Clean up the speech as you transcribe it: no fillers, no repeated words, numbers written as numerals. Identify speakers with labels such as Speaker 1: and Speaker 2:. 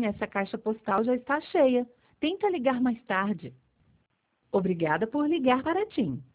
Speaker 1: Essa caixa postal já está cheia. Tenta ligar mais tarde. Obrigada por ligar para TIM.